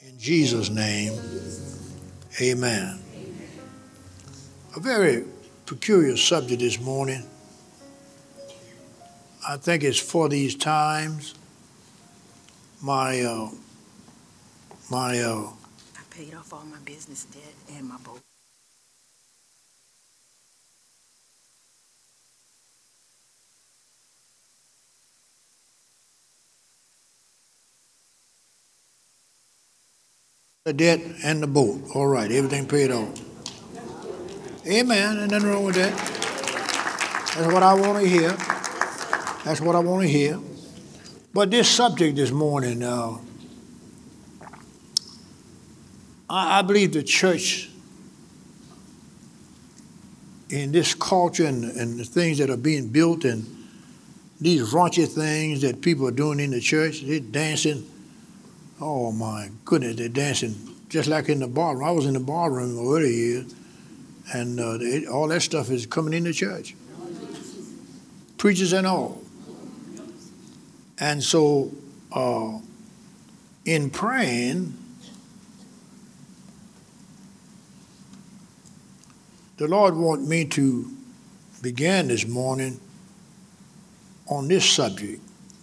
In Jesus' name, amen. A very peculiar subject this morning. I think it's for these times. I paid off all my business debt and my boat. The debt and the boat. All right, everything paid off. Amen. Ain't nothing wrong with that. That's what I want to hear. That's what I want to hear. But this subject this morning, I believe the church in this culture and the things that are being built and these raunchy things that people are doing in the church, they're dancing. Oh my goodness, they're dancing just like in the barroom. I was in the barroom earlier years, and all that stuff is coming in the church. Preachers and all. And so in praying, the Lord wants me to begin this morning on this subject,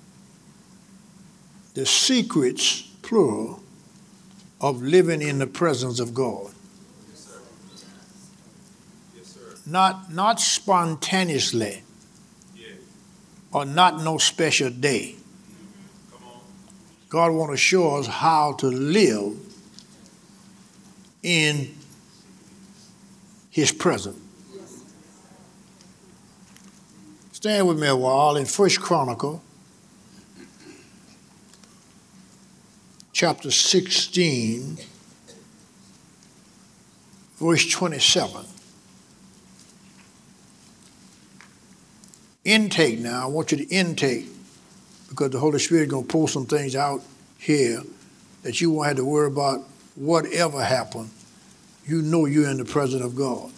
the secrets, plural, of living in the presence of God. Yes, sir. Yes, sir. Not spontaneously, Yeah. or not no special day. Come on. God wants to show us how to live in His presence. Stand with me a while in 1 Chronicle, chapter 16, verse 27. Intake now. I want you to intake, because the Holy Spirit is going to pull some things out here that you won't have to worry about whatever happened. You know you're in the presence of God.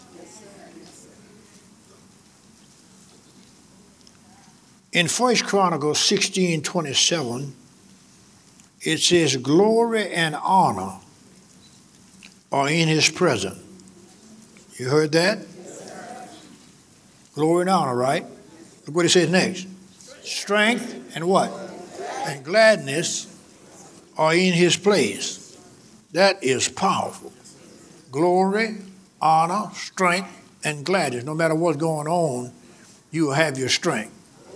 In 1 Chronicles 16:27, it says, glory and honor are in His presence. You heard that? Glory and honor, right? Look what it says next. Strength and what? And gladness are in His place. That is powerful. Glory, honor, strength, and gladness. No matter what's going on, you will have your strength.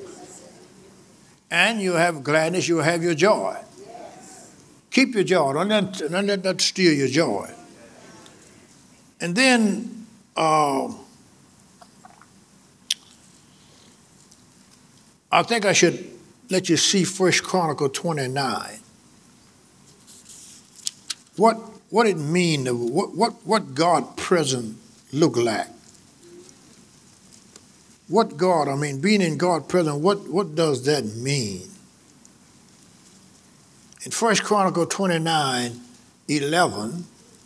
And you'll have gladness, you'll have your joy. Keep your joy. Don't let that steal your joy. And then I think I should let you see 1 Chronicle 29. What it mean, what God present look like. Being in God present, what does that mean? In 1 Chronicle 29:11,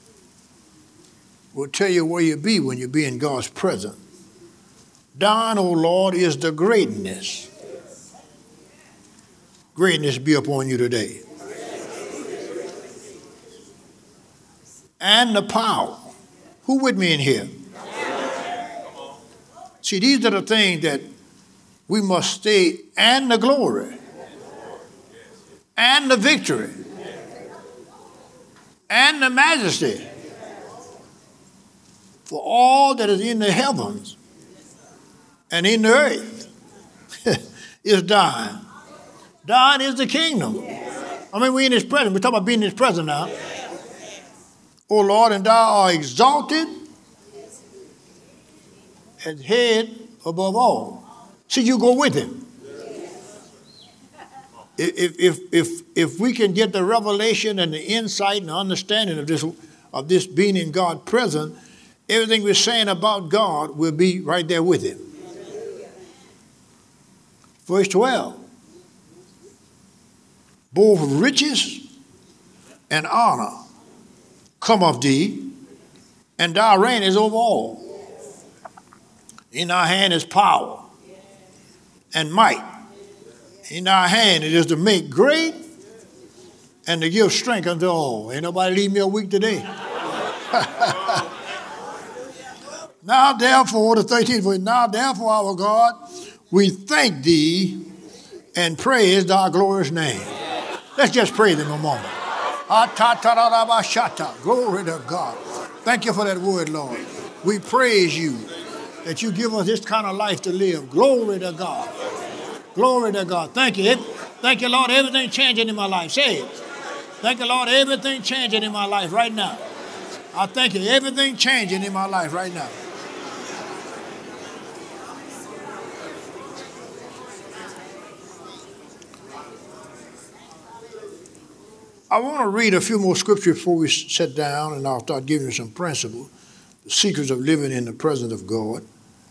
will tell you where you be when you be in God's presence. Thine, O Lord, is the greatness. Greatness be upon you today. And the power. Who with me in here? See, these are the things that we must stay, and the glory, and the victory, and the majesty, for all that is in the heavens and in the earth is thine. Thine is the kingdom. We're in His presence. We're talking about being in His presence now. O Lord, and thou art exalted as head above all. See, you go with Him. If we can get the revelation and the insight and the understanding of this being in God's presence, everything we're saying about God will be right there with Him. Verse 12. Both riches and honor come of thee, and thou reignest over all. In thy hand is power and might. In thy hand it is to make great and to give strength unto all. Ain't nobody leave me a week today. Now therefore, the 13th verse, now therefore, our God, we thank thee and praise thy glorious name. Let's just praise him a moment. Glory to God. Thank you for that word, Lord. We praise you that you give us this kind of life to live. Glory to God. Glory to God. Thank you. Thank you, Lord. Everything changing in my life. Say it. Thank you, Lord. Everything changing in my life right now. I thank you. Everything changing in my life right now. I want to read a few more scriptures before we sit down, and I'll start giving you some principles, the secrets of living in the presence of God.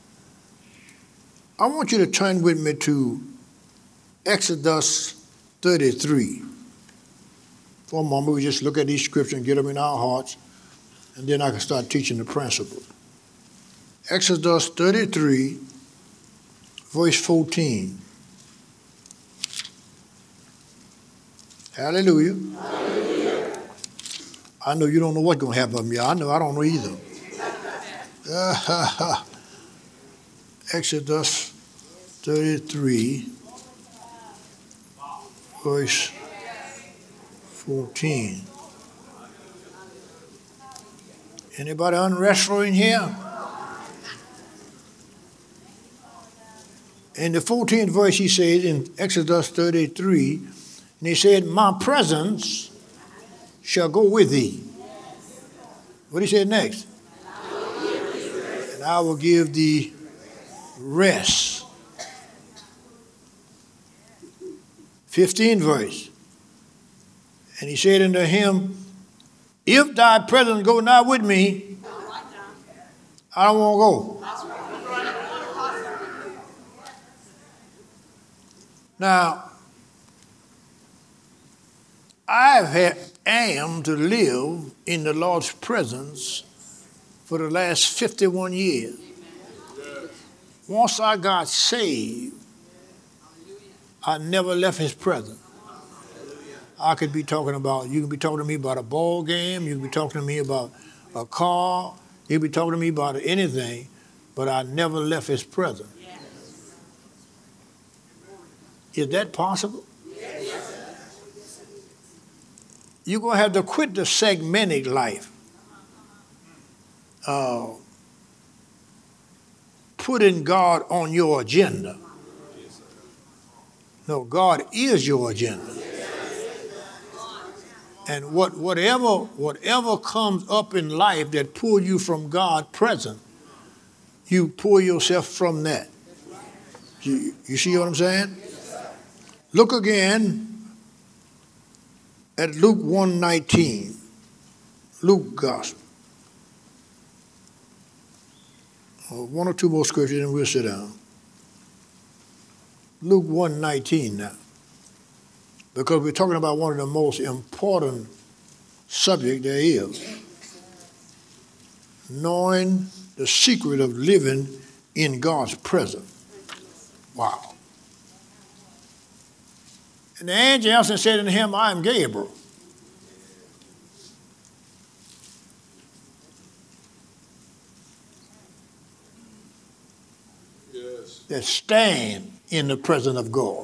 I want you to turn with me to Exodus 33. For a moment, we just look at these scriptures and get them in our hearts, and then I can start teaching the principles. Exodus 33, verse 14. Hallelujah. Hallelujah. I know you don't know what's going to happen to me. I know I don't know either. Exodus 33, verse 14. Anybody unrestful in here? In the 14th verse, he says in Exodus 33, and he said, my presence shall go with thee. What did he say next? And I will give thee rest. 15th verse. And he said unto him, if thy presence go not with me, I don't want to go. Now, I am to live in the Lord's presence for the last 51 years. Once I got saved, I never left his presence. I could be talking about, you can be talking to me about a ball game, you can be talking to me about a car, you can be talking to me about anything, but I never left his presence. Is that possible? You're going to have to quit the segmented life. Putting God on your agenda. No, God is your agenda. And whatever comes up in life that pulls you from God present, you pull yourself from that. You see what I'm saying? Look again at Luke 1:19, Luke Gospel. One or two more scriptures and we'll sit down. Luke 1:19 now. Because we're talking about one of the most important subjects there is. Knowing the secret of living in God's presence. Wow. And the angel answered and said unto him, I am Gabriel. Yes. That stand in the presence of God.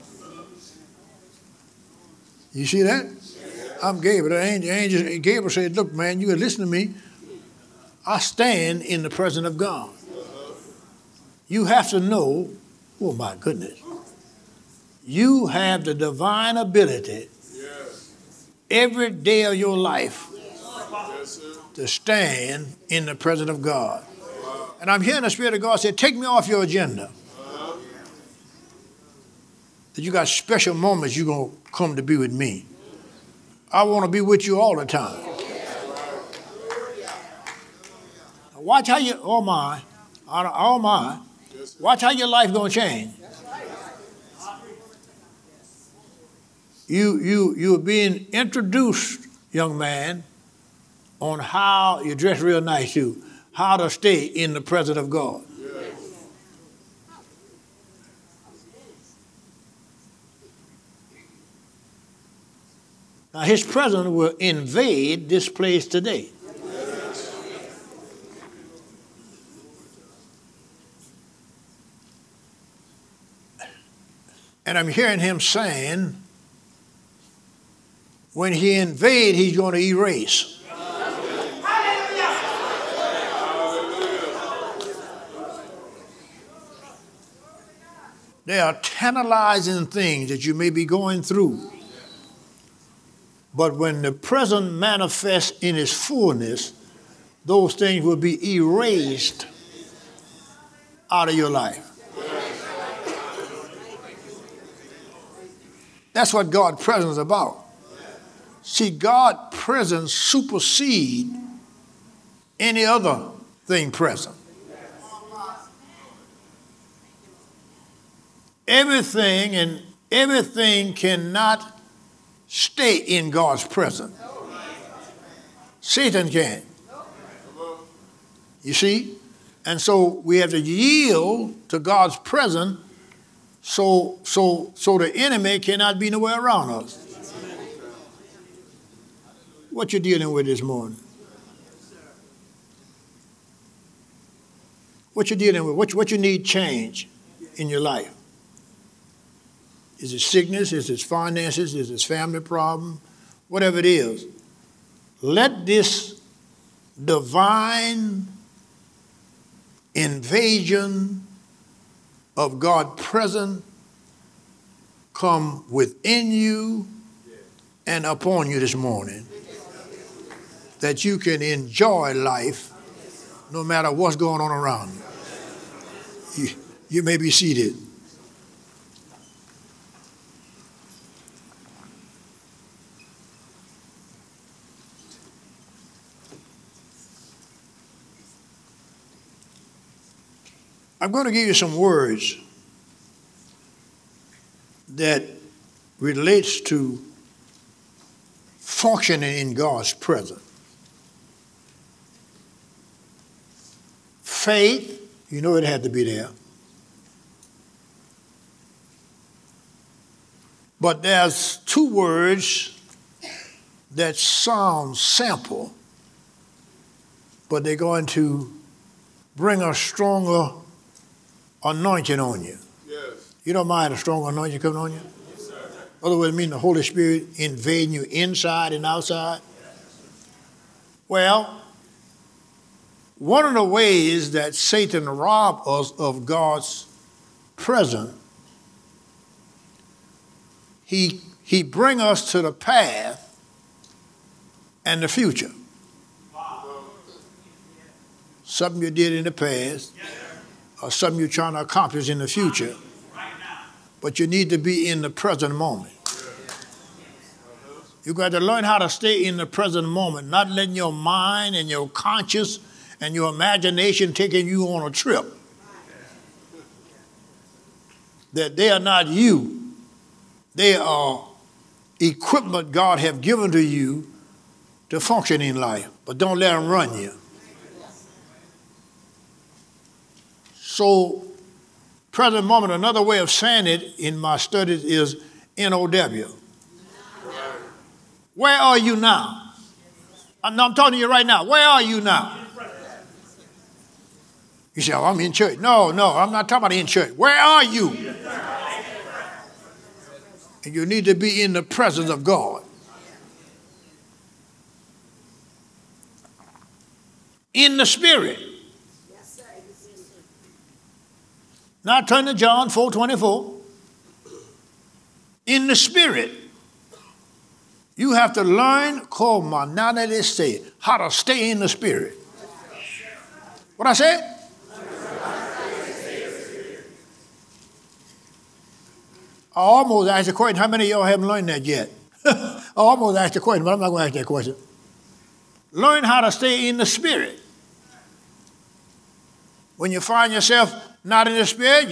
You see that? I'm Gabriel. The angel Gabriel said, look, man, you gotta listen to me. I stand in the presence of God. You have to know, oh my goodness, you have the divine ability every day of your life to stand in the presence of God. And I'm hearing the Spirit of God say, take me off your agenda. That you got special moments you're going to come to be with me. I want to be with you all the time. Watch how you, oh my, watch how your life going to change. You're being introduced, young man, on how you dress real nice too, how to stay in the presence of God. Now, his presence will invade this place today. And I'm hearing him saying, when he invade, he's going to erase. There are tantalizing things that you may be going through. But when the present manifests in its fullness, those things will be erased out of your life. That's what God's presence is about. See, God's presence supersedes any other thing present. Everything cannot stay in God's presence. Satan can. You see? And so we have to yield to God's presence so the enemy cannot be nowhere around us. What you dealing with this morning? What you dealing with? What you need change in your life? Is it sickness? Is it finances? Is it family problem? Whatever it is. Let this divine invasion of God's presence come within you and upon you this morning, that you can enjoy life no matter what's going on around you. You may be seated. I'm going to give you some words that relates to functioning in God's presence. Faith, you know it had to be there. But there's two words that sound simple, but they're going to bring a stronger anointing on you. Yes. You don't mind a strong anointing coming on you? Yes, sir. In other words, it means the Holy Spirit invading you inside and outside. Well, one of the ways that Satan robs us of God's presence, he brings us to the path and the future. Something you did in the past, or something you're trying to accomplish in the future, but you need to be in the present moment. You've got to learn how to stay in the present moment, not letting your mind and your conscience and your imagination taking you on a trip. That they are not you. They are equipment God have given to you to function in life, but don't let them run you. So, present moment, another way of saying it in my studies is NOW. Where are you now? I'm talking to you right now. Where are you now? You say, oh, I'm in church. No, I'm not talking about in church. Where are you? And you need to be in the presence of God. In the Spirit. Now turn to John 4:24. In the Spirit. You have to learn, how to stay in the Spirit. What I said? I almost asked the question. How many of y'all haven't learned that yet? I almost asked the question, but I'm not going to ask that question. Learn how to stay in the Spirit. When you find yourself not in the Spirit,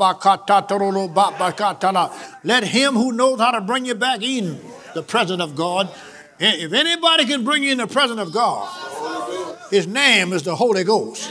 let him who knows how to bring you back in the presence of God. If anybody can bring you in the presence of God, his name is the Holy Ghost.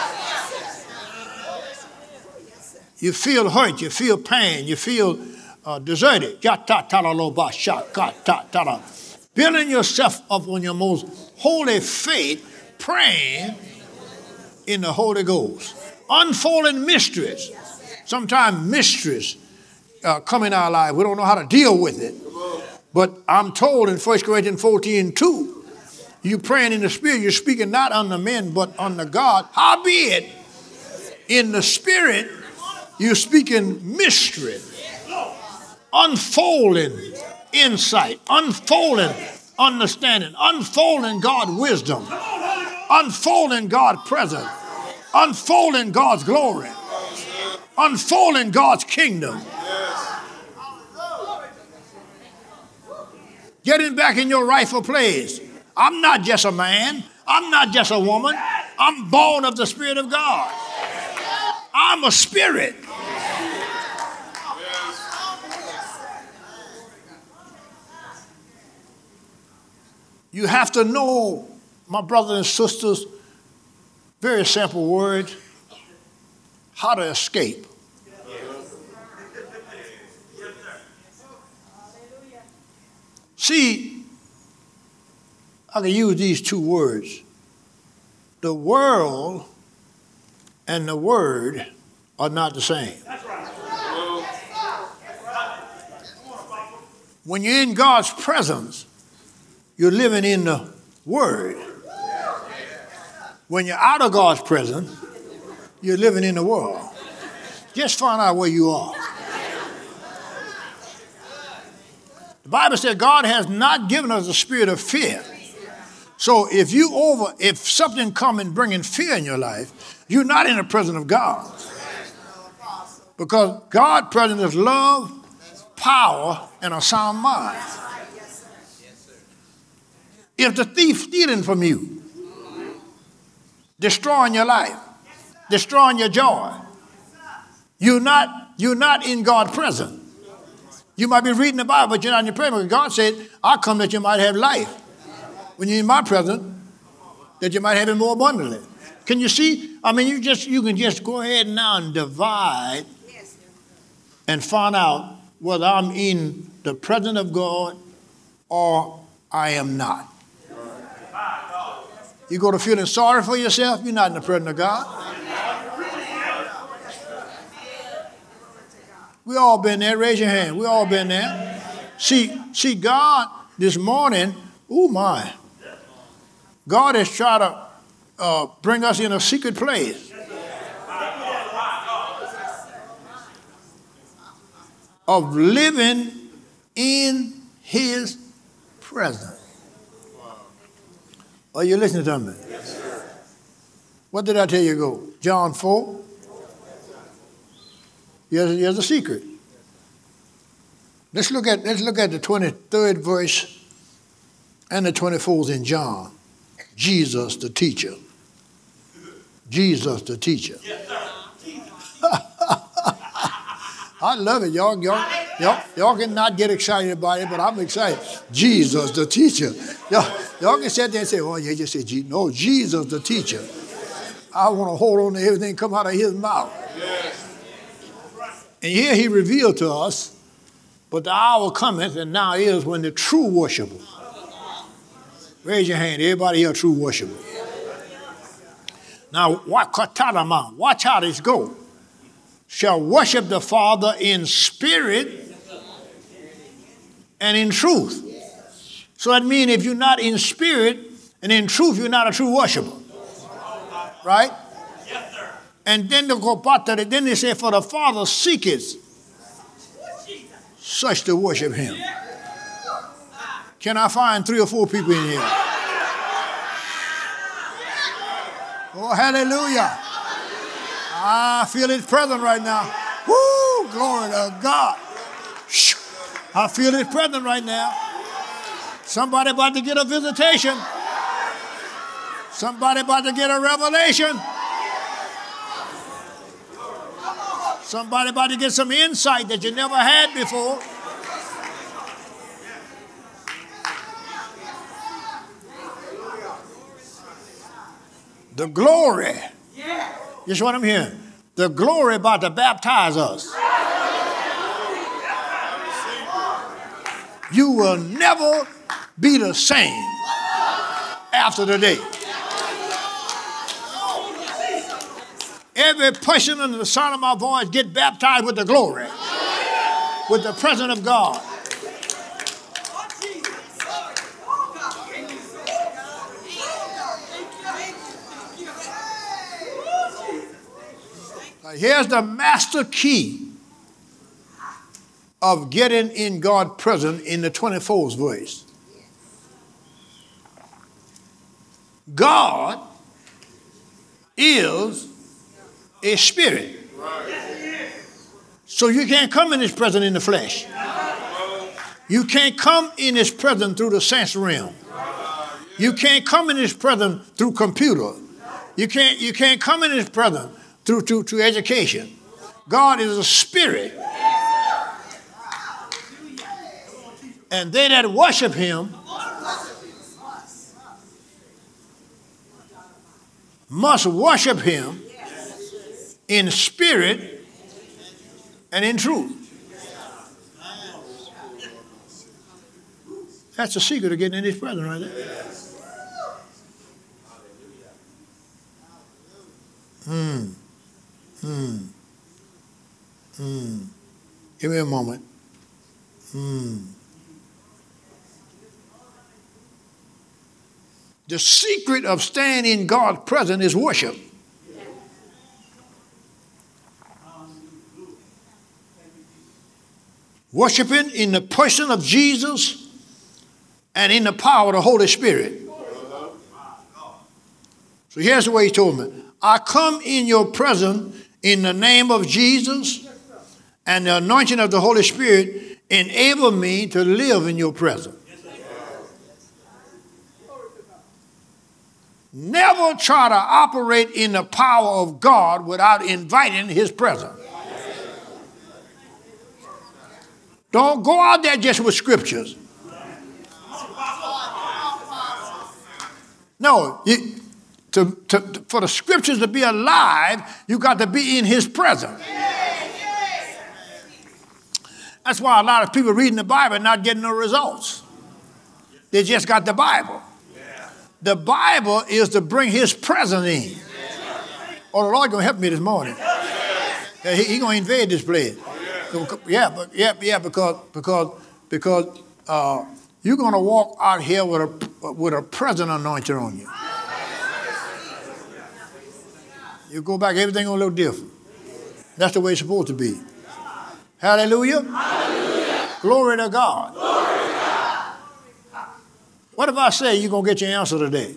You feel hurt, you feel pain, you feel deserted. building yourself up on your most holy faith, praying in the Holy Ghost. Unfolding mysteries. Sometimes mysteries come in our life. We don't know how to deal with it. But I'm told in 1 Corinthians 14:2, you praying in the Spirit, you're speaking not unto men, but unto God. Howbeit, in the Spirit, you're speaking mystery, unfolding insight, unfolding understanding, unfolding God's wisdom, unfolding God's presence, unfolding God's glory, unfolding God's kingdom. Getting back in your rightful place. I'm not just a man. I'm not just a woman. I'm born of the Spirit of God. I'm a spirit. You have to know, my brothers and sisters, very simple words, how to escape. See, I can use these two words. The world and the word are not the same. When you're in God's presence, you're living in the word. When you're out of God's presence, you're living in the world. Just find out where you are. The Bible said God has not given us a spirit of fear. So if something come and bringing fear in your life, you're not in the presence of God. Because God's presence is love, power, and a sound mind. If the thief stealing from you, destroying your life, destroying your joy, you're not in God's presence. You might be reading the Bible, but you're not in your presence. God said, I come that you might have life. When you're in my presence, that you might have it more abundantly. Can you see? I mean, you can just go ahead now and divide and find out whether I'm in the presence of God or I am not. You go to feeling sorry for yourself, you're not in the presence of God. We all been there. Raise your hand. We all been there. See, God this morning, oh my, God has tried to bring us in a secret place of living in his presence. Are you listening to me? What did I tell you ago? John 4. Here's a secret. Let's look at the 23rd verse and the 24th in John. Jesus the teacher. Jesus the teacher. I love it. Y'all cannot get excited about it, but I'm excited. Jesus the teacher. Y'all can sit there and say, oh, you just said Jesus. No, Jesus the teacher. I want to hold on to everything come out of his mouth. Yes. And here he revealed to us, but the hour cometh, and now is when the true worshiper. Raise your hand, everybody here, true worshiper. Now, watch how this go. Shall worship the Father in spirit and in truth. So that means if you're not in spirit and in truth, you're not a true worshiper. Right? And then they go back to it. Then they say, for the Father seeketh such to worship him. Can I find 3 or 4 people in here? Oh, hallelujah. I feel his presence right now. Woo, glory to God. I feel his presence right now. Somebody about to get a visitation. Somebody about to get a revelation. Somebody about to get some insight that you never had before. The glory. That's what I'm hearing. The glory about to baptize us. You will never be the same after the day. Every person under the sound of my voice get baptized with the glory, with the presence of God. Here's the master key of getting in God's presence in the 24th verse. God is a spirit. So you can't come in his presence in the flesh. You can't come in his presence through the sense realm. You can't come in his presence through computer. You can't come in his presence through education. God is a spirit. And they that worship him must worship him in spirit and in truth. That's the secret of getting in his presence right there. Give me a moment. The secret of staying in God's presence is worship. Worshiping in the person of Jesus and in the power of the Holy Spirit. So here's the way he told me. I come in your presence in the name of Jesus, and the anointing of the Holy Spirit enable me to live in your presence. Never try to operate in the power of God without inviting his presence. Don't go out there just with scriptures. No, for the scriptures to be alive, you got to be in his presence. That's why a lot of people reading the Bible and not getting no results. They just got the Bible. The Bible is to bring his presence in. Oh, the Lord going to help me this morning. He going to invade this place. Because you're going to walk out here with a present anointing on you. You go back, everything going to look different. That's the way it's supposed to be. Hallelujah. Hallelujah. Glory to God. Glory to God. What if I say you're going to get your answer today?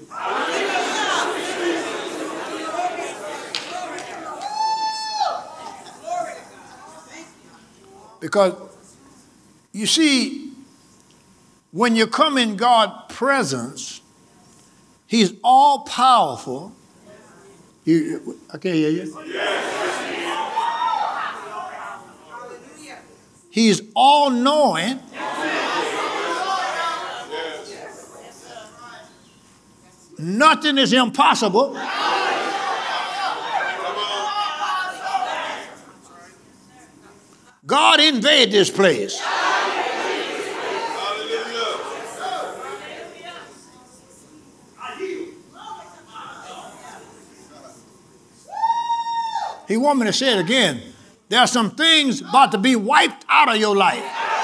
Because, you see, when you come in God's presence, he's all powerful. I can't hear you. He's all knowing. Nothing is impossible. God invade this place. He want me to say it again. There are some things about to be wiped out of your life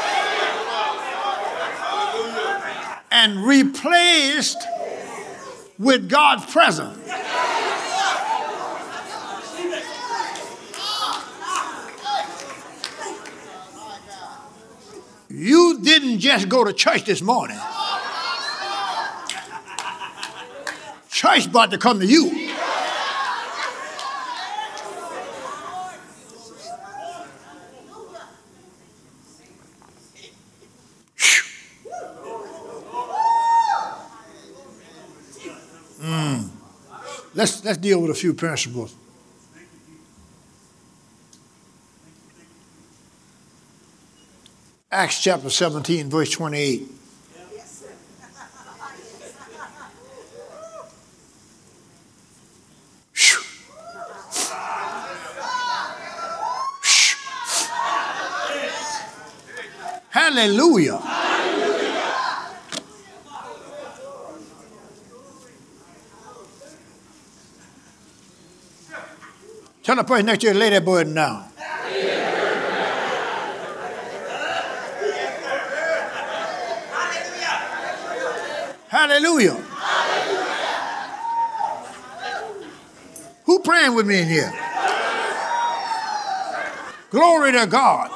and replaced with God's presence. You didn't just go to church this morning. Church about to come to you. Let's deal with a few principles. Acts chapter 17, verse 28. Hallelujah. Tell the person next to you, lay that burden down. Hallelujah. Who praying with me in here? Glory to God.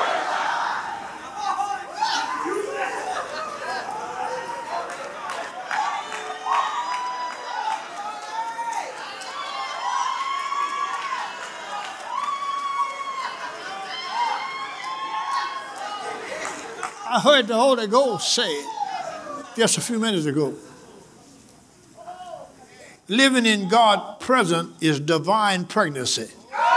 I heard the Holy Ghost say just a few minutes ago. Living in God's presence is divine pregnancy.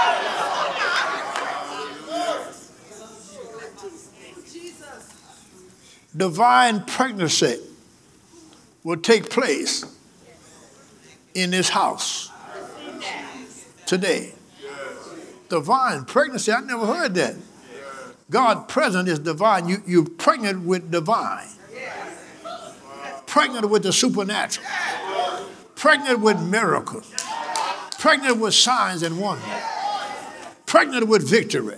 Divine pregnancy will take place in this house today. Divine pregnancy, I never heard that. God's presence is divine. You're pregnant with divine. Pregnant with the supernatural. Pregnant with miracles. Pregnant with signs and wonders. Pregnant with victory.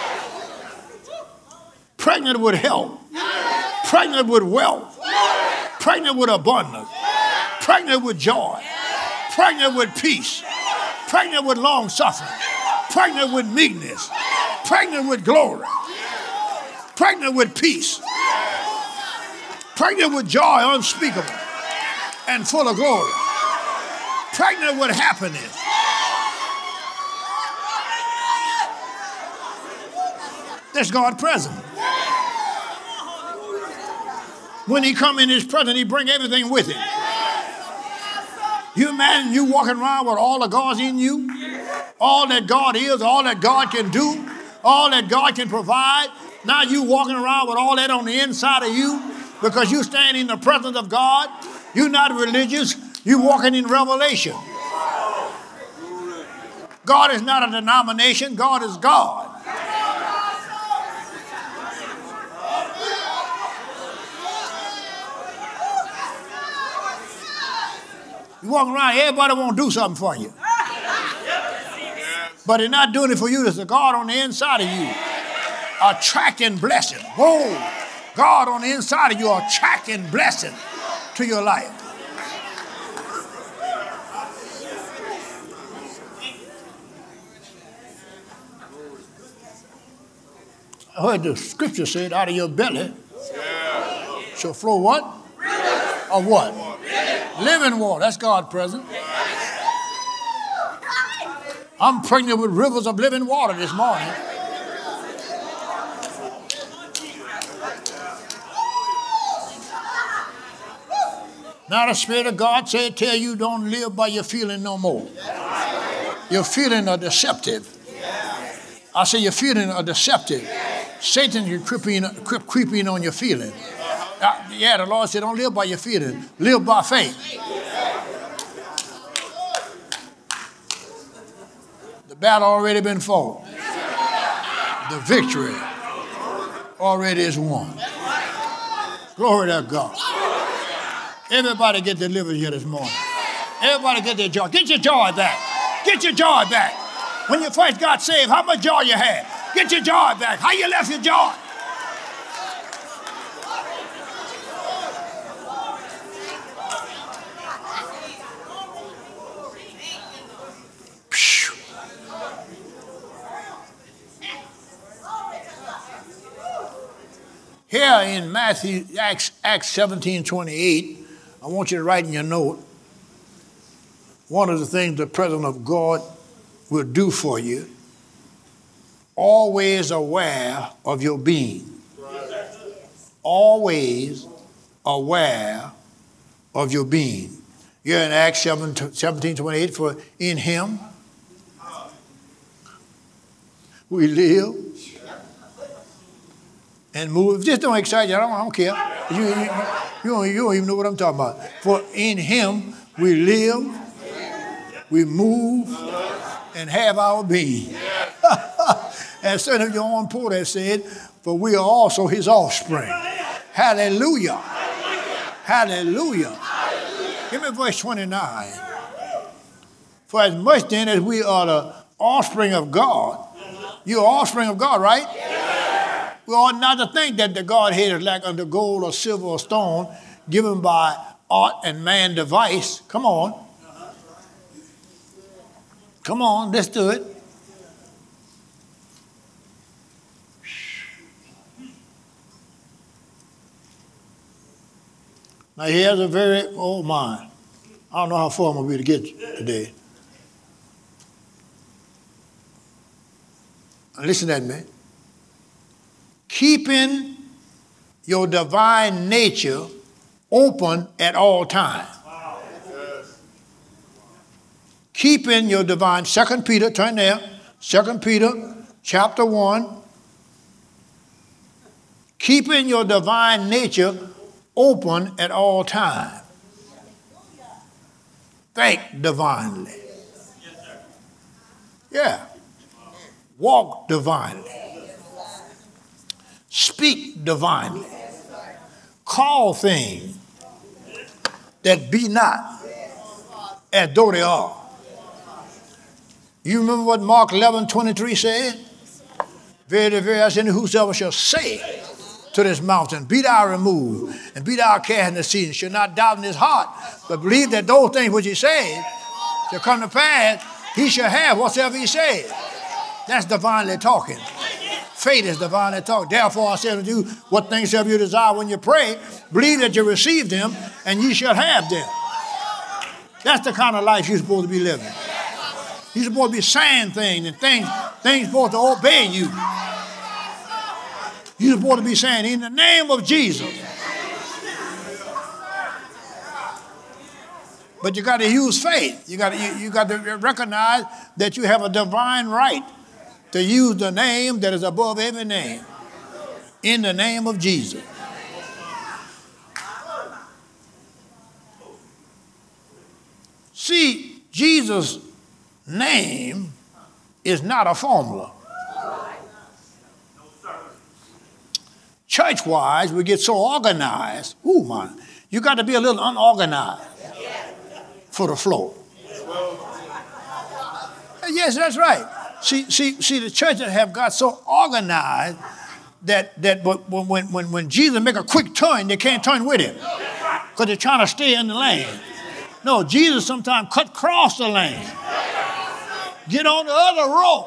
Pregnant with health. Pregnant with wealth. Pregnant with abundance. Pregnant with joy. Pregnant with peace. Pregnant with long suffering. Pregnant with meekness. Pregnant with glory. Pregnant with peace. Pregnant with joy unspeakable and full of glory. Pregnant with happiness. That's God's presence. When he come in his presence, he bring everything with him. You imagine you walking around with all the God's in you, all that God is, all that God can do, all that God can provide. Now you walking around with all that on the inside of you because you stand in the presence of God. You're not religious. You're walking in revelation. God is not a denomination. God is God. You walk around, everybody want to do something for you. But they're not doing it for you. There's a God on the inside of you. Attracting blessing. Whoa. God on the inside of you attracting blessing to your life. I heard the scripture said, out of your belly shall flow what? Or what? Living water. That's God's presence. I'm pregnant with rivers of living water this morning. Now the Spirit of God said, tell you don't live by your feeling no more. Your feelings are deceptive. I say your feelings are deceptive. Satan is creeping on your feelings. Yeah, the Lord said, don't live by your feelings. Live by faith. The battle already been fought. The victory already is won. Glory to God. Everybody get delivered here this morning. Everybody get their joy. Get your joy back. Get your joy back. When you first got saved, how much joy you had? Get your joy back. How you left your joy? Here in Matthew, Acts 17:28, I want you to write in your note, one of the things the presence of God will do for you, always aware of your being. Always aware of your being. You're in Acts 17:28, for in him we live and move. Just don't excite you. I don't care. You don't even know what I'm talking about. For in him we live, we move, and have our being. And Son of your own poet has said, for we are also his offspring. Hallelujah. Hallelujah. Give me verse 29. For as much then as we are the offspring of God. You're offspring of God, right? We ought not to think that the Godhead is like unto gold or silver or stone given by art and man device. Come on. Come on, let's do it. Now here's a very, oh my, I don't know how far I'm going to be to get today. Listen to me. Keeping your divine nature open at all times. Keeping your divine, 2 Peter, turn there, 2 Peter chapter 1. Keeping your divine nature open at all times. Think divinely. Yeah. Walk divinely. Speak divinely. Call things that be not as though they are. You remember what Mark 11:23 said? Very, very, I say, whosoever shall say to this mountain, be thou removed, and be thou cast in the sea, and shall not doubt in his heart, but believe that those things which he said shall come to pass, he shall have whatsoever he said. That's divinely talking. Faith is divinely talking. Therefore I say unto you, what things shall you desire when you pray, believe that you receive them, and ye shall have them. That's the kind of life you're supposed to be living. You're supposed to be saying things, and things supposed to obey you. You're supposed to be saying, in the name of Jesus. But you got to use faith. You got to recognize that you have a divine right to use the name that is above every name. In the name of Jesus. See, Jesus' name is not a formula. Church-wise, we get so organized. Ooh, man, you got to be a little unorganized for the flow. Yes, that's right. See, the churches have got so organized that when Jesus make a quick turn, they can't turn with him because they're trying to stay in the lane. No, Jesus sometimes cut across the lane. Get on the other row.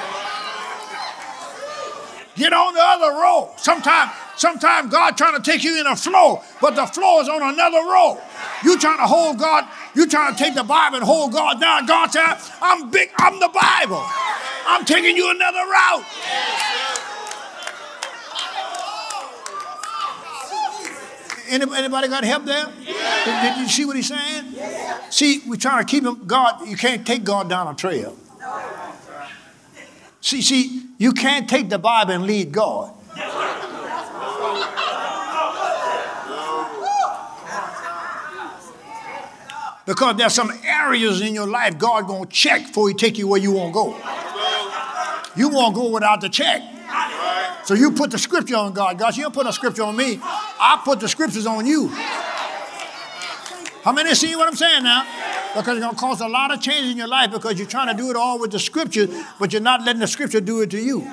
Get on the other row. Sometimes God trying to take you in a flow, but the flow is on another row. You trying to hold God, you trying to take the Bible and hold God down. God said, I'm big, I'm the Bible. I'm taking you another route. Anybody got help there? Did you see what he's saying? See, we're trying to keep him, God, you can't take God down a trail. See, you can't take the Bible and lead God. Because there's some areas in your life God going to check before he take you where you won't go. You won't go without the check. So you put the scripture on God. God, you don't put a scripture on me. I put the scriptures on you. How many see what I'm saying now? Because it's going to cause a lot of change in your life because you're trying to do it all with the scripture, but you're not letting the scripture do it to you.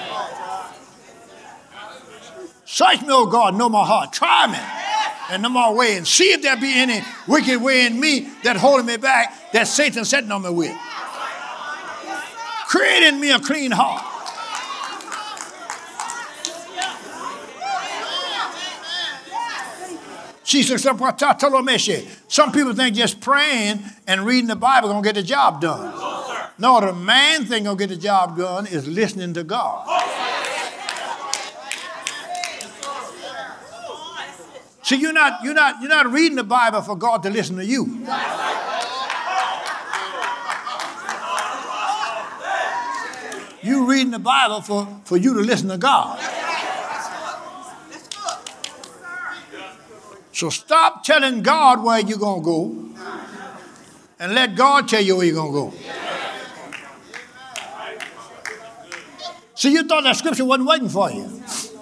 Search me, O God, know my heart. Try me and know my way and see if there be any wicked way in me that holding me back, that Satan sitting on me with. Create in me a clean heart. Some people think just praying and reading the Bible going to get the job done. No, the main thing going to get the job done is listening to God. See, you're not reading the Bible for God to listen to you. You're reading the Bible for you to listen to God. So stop telling God where you're going to go and let God tell you where you're going to go. See, you thought that scripture wasn't waiting for you.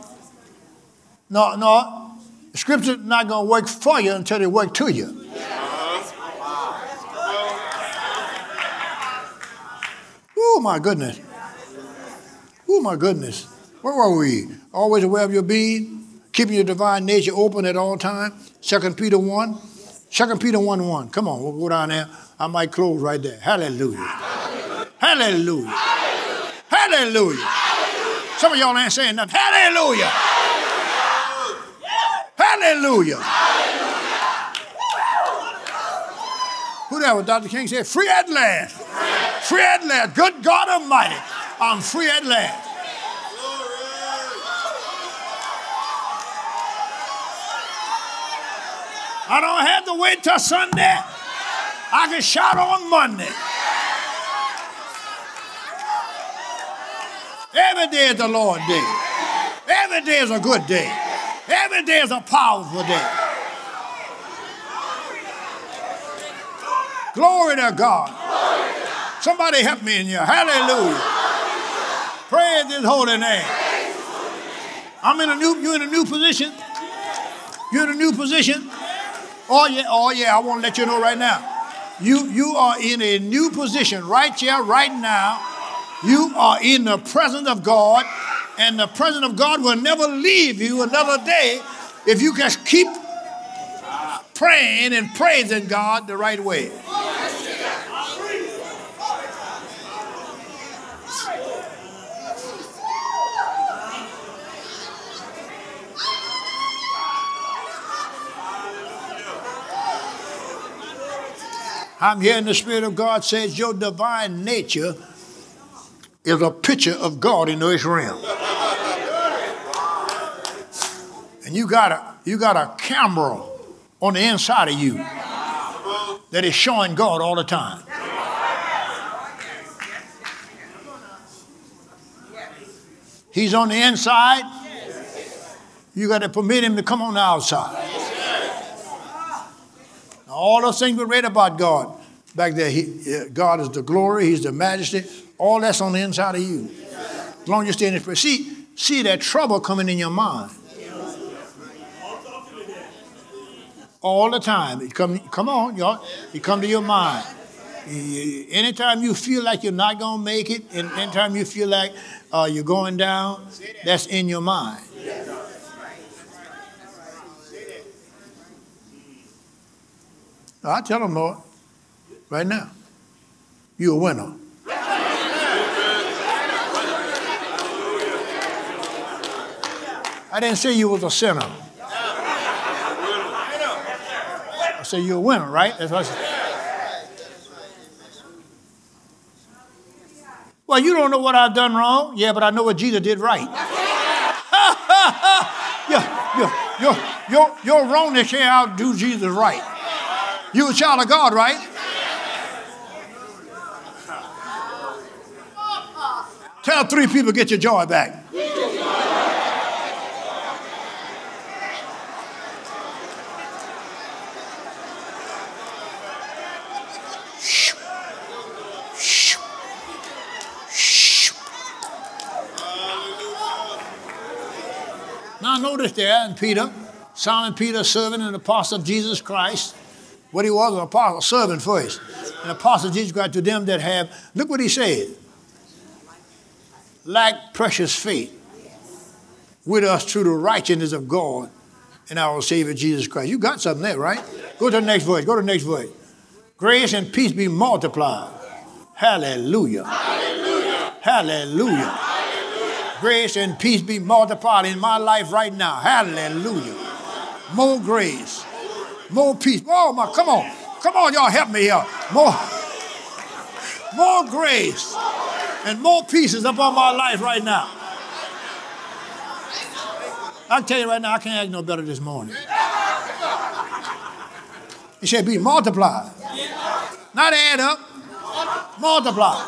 No, the scripture's not going to work for you until it works to you. Ooh, my goodness. Oh, my goodness. Where were we? Always aware of your being, keeping your divine nature open at all times. 2 Peter 1. 2 Peter 1:1. Come on, we'll go down there. I might close right there. Hallelujah. Hallelujah. Hallelujah. Some of y'all ain't saying nothing. Hallelujah. Hallelujah. Who that was? Dr. King said, free at last. Free at last. Good God Almighty. I'm free at last. I don't have to wait till Sunday. I can shout on Monday. Every day is the Lord's day. Every day is a good day. Every day is a powerful day. Glory to God. Somebody help me in here. Hallelujah. Praise His holy name. You're in a new position. You're in a new position. Oh yeah, I want to let you know right now. You are in a new position right here, right now. You are in the presence of God, and the presence of God will never leave you another day if you just keep praying and praising God the right way. I'm hearing the Spirit of God says your divine nature is a picture of God in this realm. And you got a camera on the inside of you that is showing God all the time. He's on the inside. You got to permit Him to come on the outside. All those things we read about God back there, God is the glory, He's the majesty. All that's on the inside of you. As long as you stay in His presence. See that trouble coming in your mind. All the time. Come on, y'all. It come to your mind. Anytime you feel like you're not going to make it, and anytime you feel like you're going down, that's in your mind. I tell them, Lord, right now, you're a winner. I didn't say you was a sinner. I said you're a winner, right? That's what I said. Well, you don't know what I've done wrong. Yeah, but I know what Jesus did right. Your wrongness can't outdo Jesus right. You a child of God, right? Tell 3 people, get your joy back. Now notice there in Peter, Simon Peter, servant and apostle of Jesus Christ. What he was, an apostle, servant first. An apostle of Jesus Christ to them that have, look what he said, lack precious faith with us through the righteousness of God and our Savior Jesus Christ. You got something there, right? Go to the next verse. Go to the next verse. Grace and peace be multiplied. Hallelujah. Hallelujah. Hallelujah. Hallelujah. Grace and peace be multiplied in my life right now. Hallelujah. More grace. More peace. Oh, my, come on. Come on, y'all help me here. More grace and more peace is upon my life right now. I can tell you right now, I can't act no better this morning. It should be multiplied. Not add up. Multiply.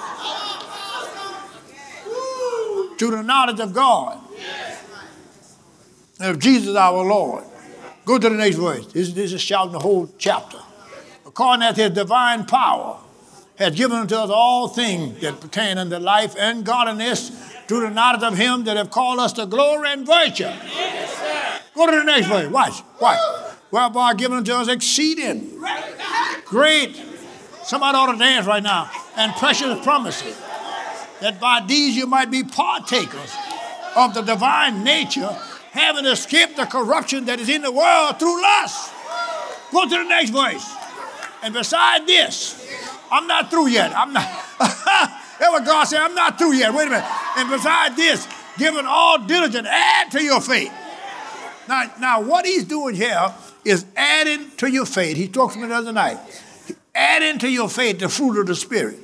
To the knowledge of God. And of Jesus our Lord. Go to the next verse. This is shouting the whole chapter. According as His divine power has given unto us all things that pertain unto life and godliness through the knowledge of Him that have called us to glory and virtue. Yes, go to the next verse. Watch. Whereby given unto us exceeding great. Somebody ought to dance right now. And precious promises. that by these you might be partakers of the divine nature, having escaped the corruption that is in the world through lust. Go to the next verse. And beside this, I'm not through yet. I'm not. That's what God said. I'm not through yet. Wait a minute. And beside this, giving all diligence, add to your faith. Now, what he's doing here is adding to your faith. He talked to me the other night. Adding to your faith the fruit of the Spirit.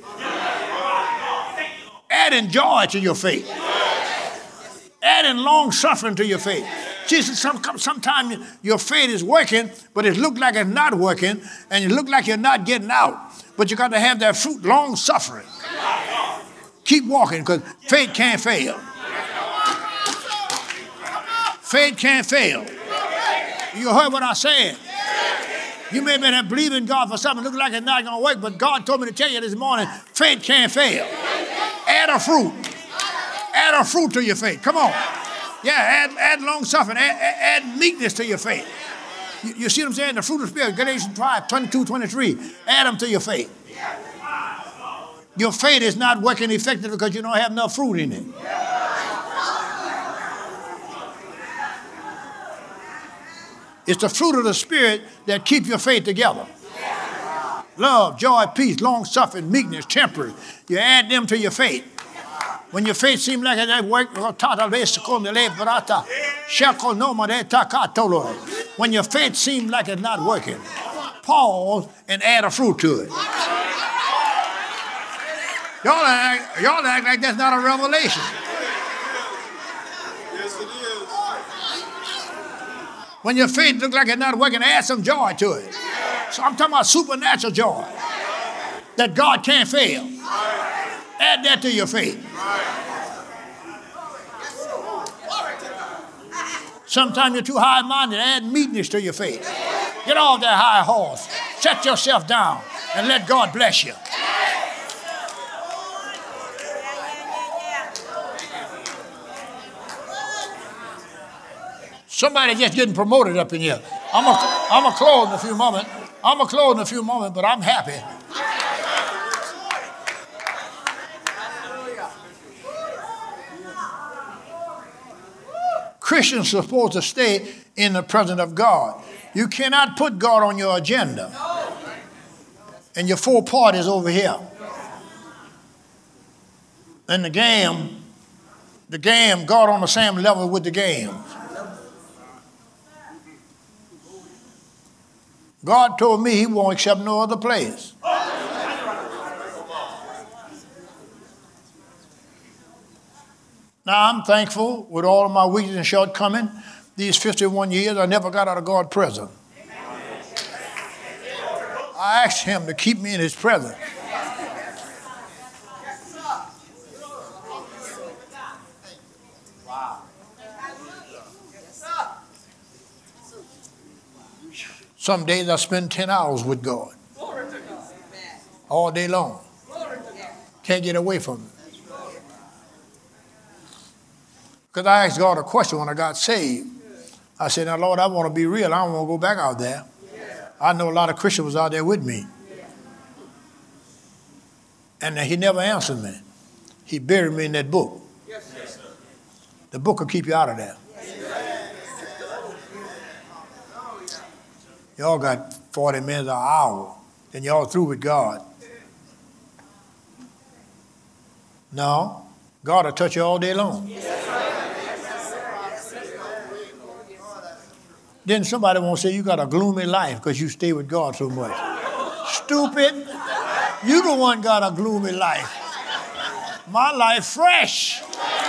Adding joy to your faith. Adding long suffering to your faith. Jesus, sometimes your faith is working, but it looks like it's not working, and it looks like you're not getting out. But you got to have that fruit, long suffering. Keep walking, because faith can't fail. Faith can't fail. You heard what I said. You may have been believing God for something, look like it's not going to work, but God told me to tell you this morning, faith can't fail. Add a fruit. Add a fruit to your faith. Come on. Yeah, add long suffering. Add meekness to your faith. You see what I'm saying? The fruit of the Spirit, Galatians 5, 22, 23. Add them to your faith. Your faith is not working effectively because you don't have enough fruit in it. It's the fruit of the Spirit that keeps your faith together. Love, joy, peace, long suffering, meekness, temperance. You add them to your faith. When your faith seems like it work, when your faith seems like it's not working, pause and add a fruit to it. Y'all act like that's not a revelation. Yes, it is. When your faith looks like it's not working, add some joy to it. So I'm talking about supernatural joy that God can't fail. Add that to your faith. Sometimes you're too high-minded. Add meekness to your faith. Get off that high horse. Set yourself down and let God bless you. Somebody just getting promoted up in here. I'm gonna close in a few moments. But I'm happy. Christians are supposed to stay in the presence of God. You cannot put God on your agenda. And your four parties over here. And the game, God on the same level with the game. God told me he won't accept no other place. Now, I'm thankful with all of my weakness and shortcomings. These 51 years, I never got out of God's presence. I asked him to keep me in his presence. Some days I spend 10 hours with God. All day long. Can't get away from it. Because I asked God a question when I got saved. I said, now, Lord, I want to be real. I don't want to go back out there. I know a lot of Christians was out there with me. And he never answered me. He buried me in that book. The book will keep you out of there. Y'all got 40 minutes or an hour. Then y'all through with God. No. God will touch you all day long. Then somebody won't say you got a gloomy life because you stay with God so much. Stupid. You the one got a gloomy life. My life fresh.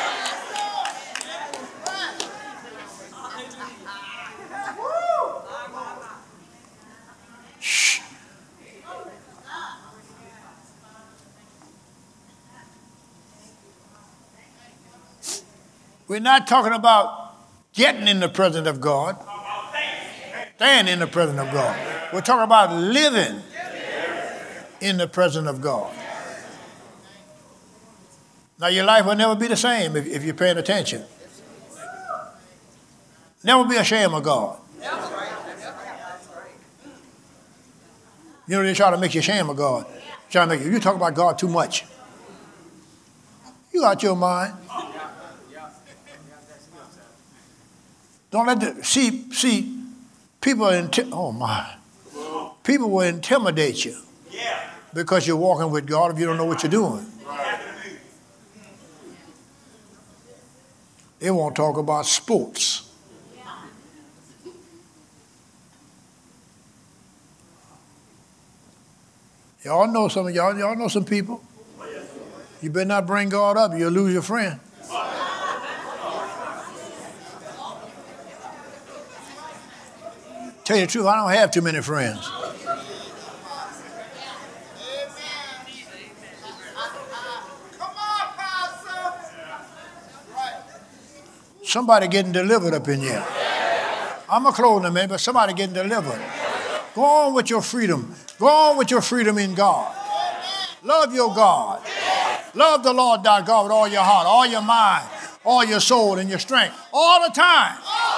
Shh. We're not talking about getting in the presence of God. Stand in the presence of God. We're talking about living in the presence of God. Now, your life will never be the same if you're paying attention. Never be ashamed of God. You know, they try to make you ashamed of God. You talk about God too much. You out your mind. Don't let the, see, people, oh my. People will intimidate you because you're walking with God if you don't know what you're doing. They won't talk about sports. Y'all know some of y'all know some people. You better not bring God up, you'll lose your friend. Tell you the truth, I don't have too many friends. Somebody getting delivered up in here. I'm a clothing man, but somebody getting delivered. Go on with your freedom. Go on with your freedom in God. Love your God. Love the Lord thy God with all your heart, all your mind, all your soul, and your strength, all the time.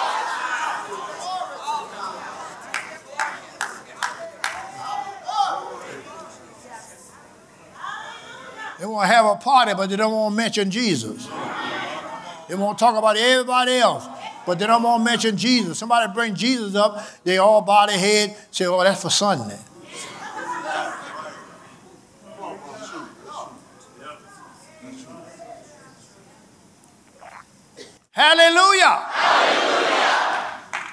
They want to have a party, but they don't want to mention Jesus. They want to talk about everybody else, but they don't want to mention Jesus. Somebody bring Jesus up, they all bow their head, say, oh, that's for Sunday. Hallelujah. Hallelujah.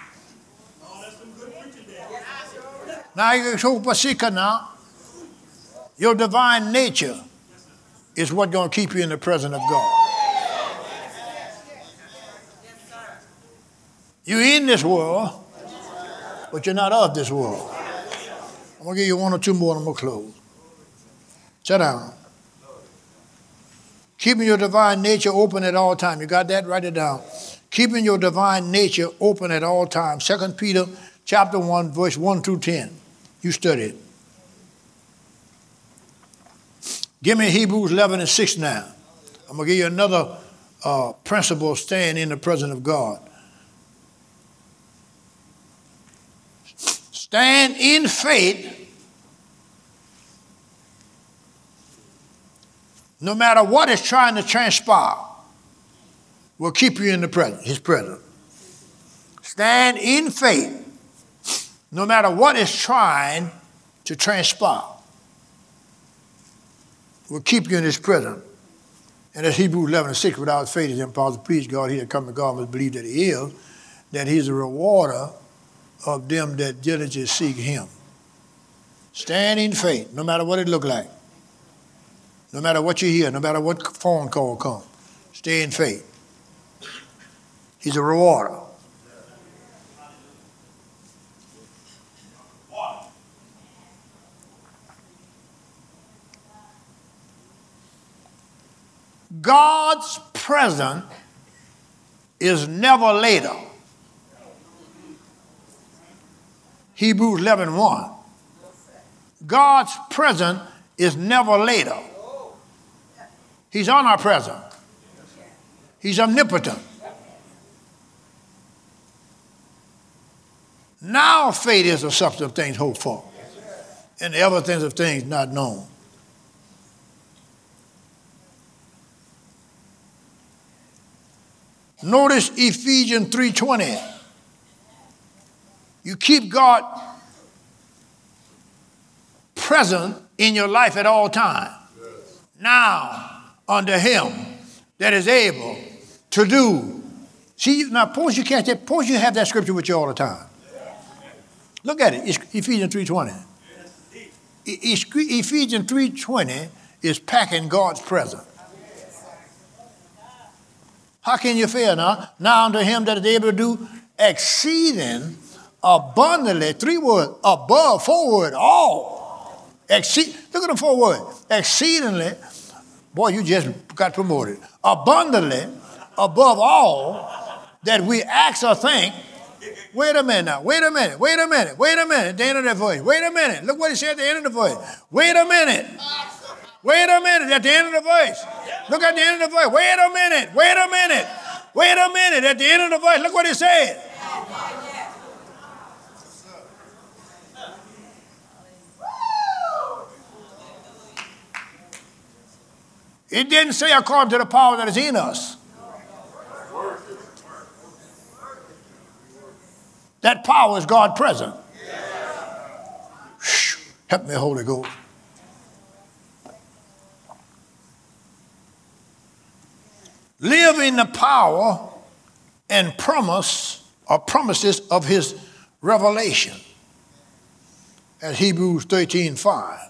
Now you show Pasika now. Your divine nature is what's going to keep you in the presence of God. You're in this world, but you're not of this world. I'm going to give you one or two more and I'm going to close. Sit down. Keeping your divine nature open at all times. You got that? Write it down. Keeping your divine nature open at all times. 2 Peter chapter 1, verse 1 through 10. You study it. Give me Hebrews 11 and 6 now. I'm going to give you another principle of staying in the presence of God. Stand in faith no matter what is trying to transpire will keep you in the presence, his presence. Stand in faith no matter what is trying to transpire will keep you in his presence. And that's Hebrews 11 and 6. Without faith is impossible to please God. He that come to God must believe that he is, that he's a rewarder of them that diligently seek him. Stand in faith, no matter what it look like. No matter what you hear, no matter what phone call comes. Stay in faith. He's a rewarder. God's presence is never later. Hebrews 11:1. God's presence is never later. He's omnipresent. He's omnipotent. Now faith is the substance of things hoped for, and the evidence of things not known. Notice Ephesians 3:20. You keep God present in your life at all times. Now, unto him that is able to do. See, now suppose you catch that, suppose you have that scripture with you all the time. Look at it, it's Ephesians 3:20. Ephesians 3:20 is packing God's presence. How can you fail now? Now unto him that is able to do exceeding abundantly, 3 words, above, 4 words, all. Look at the 4 words. Exceedingly, boy, you just got promoted. Abundantly, above all that we ask or think. Wait a minute now. Wait a minute. Wait a minute. Wait a minute. At the end of that voice. Wait a minute. Look what he said at the end of the voice. Wait a minute. Wait a minute. At the end of the voice. Look at the end of the voice. Wait a minute. Wait a minute. Wait a minute. At the end of the voice. Look what he said. It didn't say according to the power that is in us. That power is God present. Help me, Holy Ghost. Live in the power and promise or promises of his revelation. As Hebrews 13:5.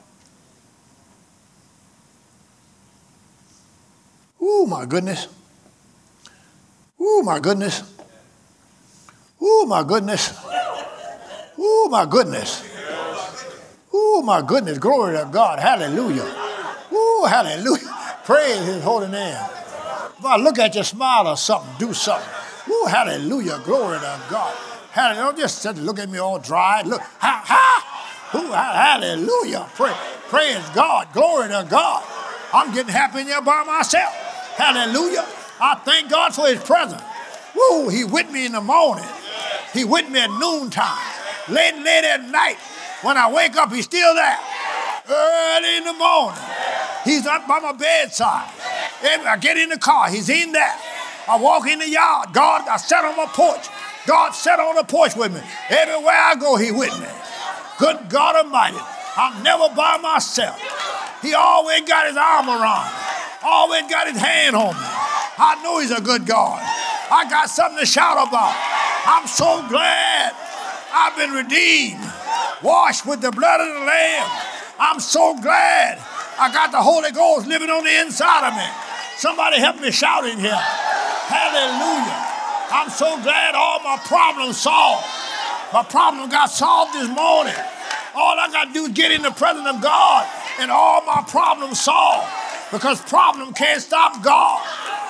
Ooh, my goodness. Ooh, my goodness. Ooh, my goodness. Ooh, my goodness. Ooh, my goodness. Glory to God. Hallelujah. Ooh, hallelujah. Praise his holy name. If I look at you, smile or something, do something. Ooh, hallelujah. Glory to God. Hallelujah. Don't just sit and look at me all dry. Look. Ha, ha. Ooh, hallelujah. Praise God. Glory to God. I'm getting happy in there by myself. Hallelujah. I thank God for his presence. Woo, he with me in the morning. He with me at noontime. Late at night. When I wake up, he's still there. Early in the morning. He's up by my bedside. I get in the car, he's in there. I walk in the yard. God, I sat on my porch. God sat on the porch with me. Everywhere I go, he with me. Good God Almighty. I'm never by myself. He always got his arm around me. Always got his hand on me. I know he's a good God. I got something to shout about. I'm so glad I've been redeemed, washed with the blood of the Lamb. I'm so glad I got the Holy Ghost living on the inside of me. Somebody help me shout in here. Hallelujah. I'm so glad all my problems solved. My problem got solved this morning. All I got to do is get in the presence of God and all my problems solved. Because problem can't stop God.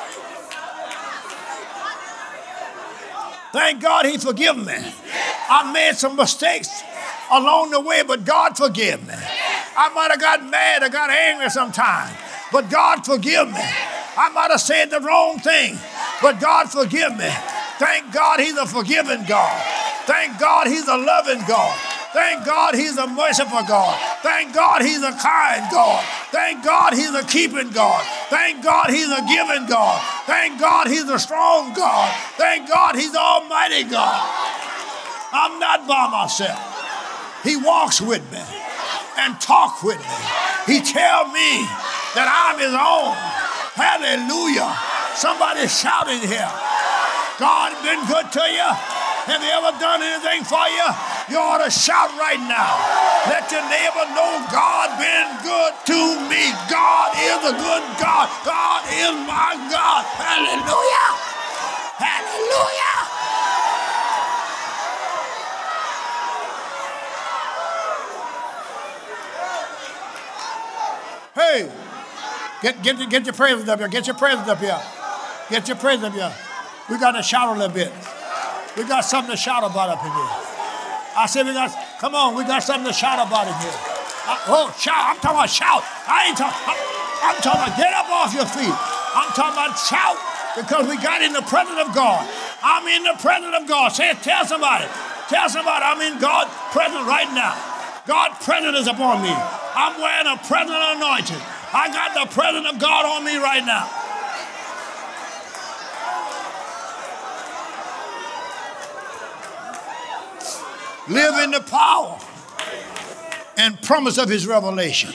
Thank God he forgive me. I made some mistakes along the way, but God forgive me. I might have got mad or got angry sometime, but God forgive me. I might have said the wrong thing, but God forgive me. Thank God he's a forgiving God. Thank God he's a loving God. Thank God he's a merciful God. Thank God he's a kind God. Thank God he's a keeping God. Thank God he's a giving God. Thank God he's a strong God. Thank God he's almighty God. I'm not by myself. He walks with me and talks with me. He tells me that I'm his own. Hallelujah. Somebody shouting here. God been good to you? Have you ever done anything for you? You ought to shout right now. Let your neighbor know God been good to me. God is a good God. God is my God. Hallelujah. Hallelujah. Hey, get your praises up here. Get your praises up here. Get your praises up here. We got to shout a little bit. We got something to shout about up in here. I said we got, come on, we got something to shout about in here. Shout. I'm talking about shout. I'm talking about get up off your feet. I'm talking about shout because we got in the presence of God. I'm in the presence of God. Say it, tell somebody. Tell somebody I'm in God's presence right now. God's presence is upon me. I'm wearing a present anointing. I got the presence of God on me right now. Live in the power and promise of his revelation.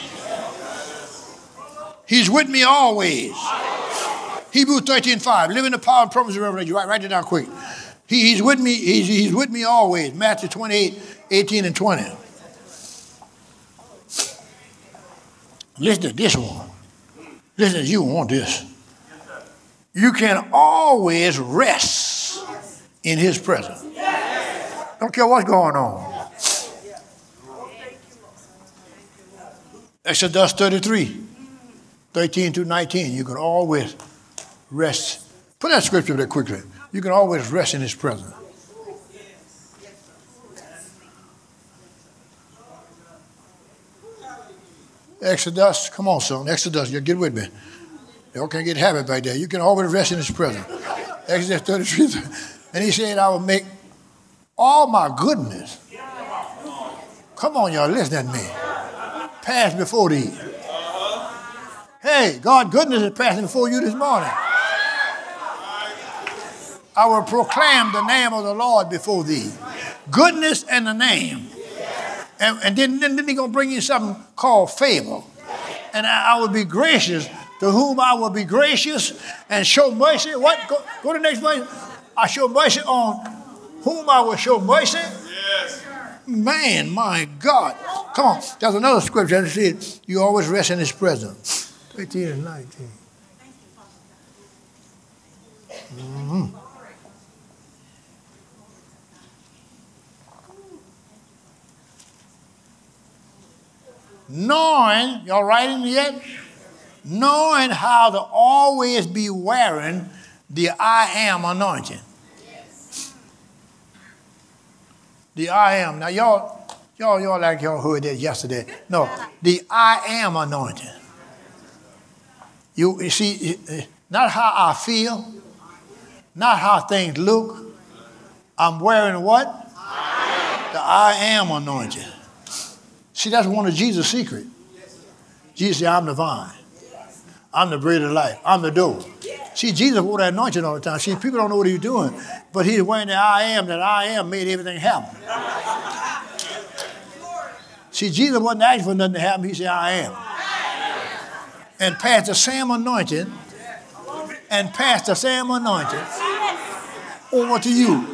He's with me always. Hebrews 13:5. Live in the power and promise of revelation. Write it down quick. He's with me. He's with me always. Matthew 28:18 and 20. Listen to this one. Listen, you want this. You can always rest in his presence. Don't care what's going on. Exodus 33:13 to 19. You can always rest. Put that scripture there quickly. You can always rest in his presence. Exodus, come on, son. Exodus, you get with me. Y'all can't get habit back there. You can always rest in his presence. Exodus 33. And he said, I will make all my goodness. Come on, y'all, listen to me. Pass before thee. Hey, God, goodness is passing before you this morning. I will proclaim the name of the Lord before thee. Goodness and the name. And then he's going to bring you something called favor. And I will be gracious to whom I will be gracious and show mercy. What? Go to the next place. I show mercy on whom I will show mercy. Yes. Man, my God. Come on. There's another scripture that says you always rest in his presence. 18 and 19. Mm-hmm. Knowing, y'all writing yet? Knowing how to always be wearing the I am anointing. The I am. Now y'all like y'all heard that yesterday. No, the I am anointing. You see, not how I feel, not how things look. I'm wearing what? The I am anointing. See, that's one of Jesus' secrets. Jesus said, I'm the vine. I'm the bread of life. I'm the door. See, Jesus wore that anointing all the time. See, people don't know what he's doing, but he's wearing the I am. That I am made everything happen. See, Jesus wasn't asking for nothing to happen. He said, I am. And passed the same anointing, and passed the same anointing over to you.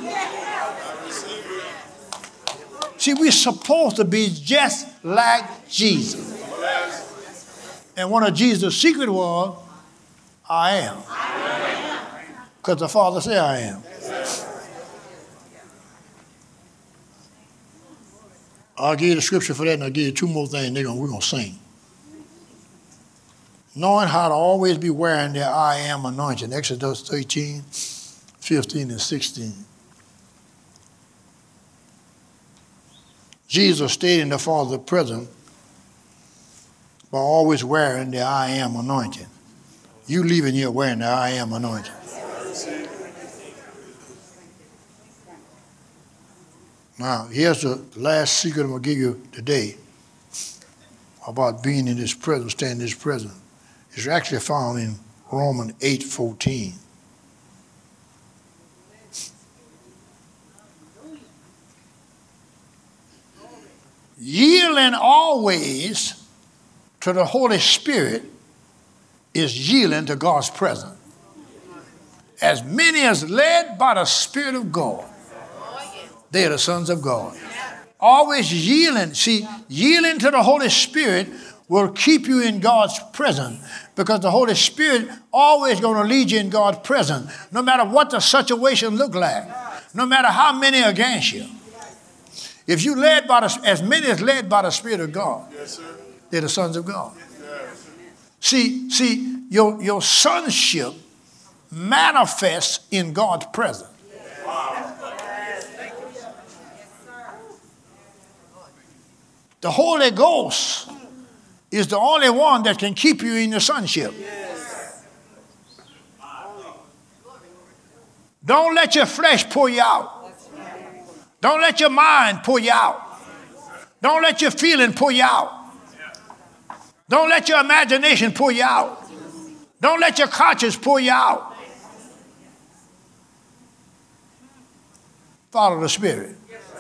See, we're supposed to be just like Jesus. And one of Jesus' secrets was, I am. Because the Father said I am. I'll give you the scripture for that, and I'll give you two more things. We're going to sing. Knowing how to always be wearing the I am anointing. Exodus 13, 15, and 16. Jesus stayed in the Father's presence by always wearing the I am anointing. You leaving here wearing the I am anointing. Now, here's the last secret I'm going to give you today about being in His presence, staying in His presence. It's actually found in Romans 8:14. Yielding always to the Holy Spirit is yielding to God's presence. As many as led by the Spirit of God, they are the sons of God. Always yielding. See, yielding to the Holy Spirit will keep you in God's presence, because the Holy Spirit always going to lead you in God's presence, no matter what the situation look like, no matter how many are against you. If you led by as many as led by the Spirit of God, yes, sir, they're the sons of God. Yes. See, your sonship manifests in God's presence. Wow. The Holy Ghost is the only one that can keep you in the sonship. Yes. Don't let your flesh pull you out. Don't let your mind pull you out. Don't let your feeling pull you out. Don't let your imagination pull you out. Don't let your conscience pull you out. Follow the Spirit.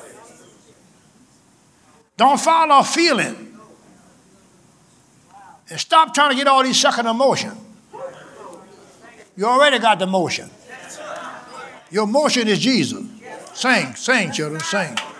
Don't follow a feeling. And stop trying to get all these second emotion. You already got the motion. Your motion is Jesus. Sing, children, sing.